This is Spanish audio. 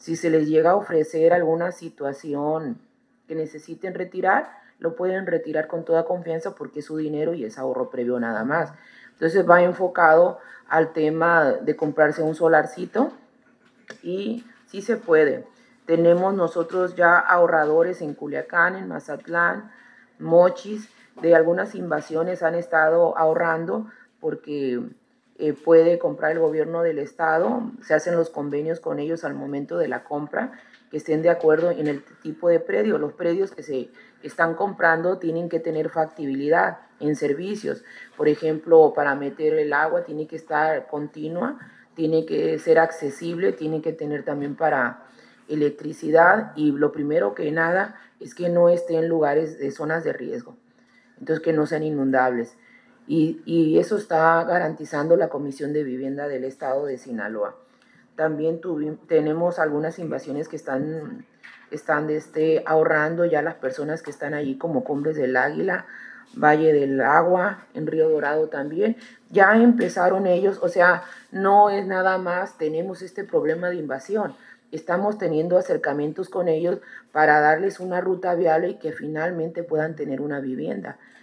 Si se les llega a ofrecer alguna situación que necesiten retirar, lo pueden retirar con toda confianza porque es su dinero y es ahorro previo nada más. Entonces va enfocado al tema de comprarse un solarcito y sí se puede. Tenemos nosotros ya ahorradores en Culiacán, en Mazatlán, Mochis, de algunas invasiones han estado ahorrando porque puede comprar el gobierno del estado, se hacen los convenios con ellos al momento de la compra, que estén de acuerdo en el tipo de predio. Los predios que se están comprando tienen que tener factibilidad en servicios. Por ejemplo, para meter el agua tiene que estar continua, tiene que ser accesible, tiene que tener también para electricidad y lo primero que nada es que no esté en lugares de zonas de riesgo, entonces que no sean inundables. Y eso está garantizando la Comisión de Vivienda del Estado de Sinaloa. También tenemos algunas invasiones que están ahorrando ya las personas que están allí, como Cumbres del Águila, Valle del Agua, en Río Dorado también. Ya empezaron ellos, o sea, no es nada más, tenemos este problema de invasión. Estamos teniendo acercamientos con ellos para darles una ruta viable y que finalmente puedan tener una vivienda.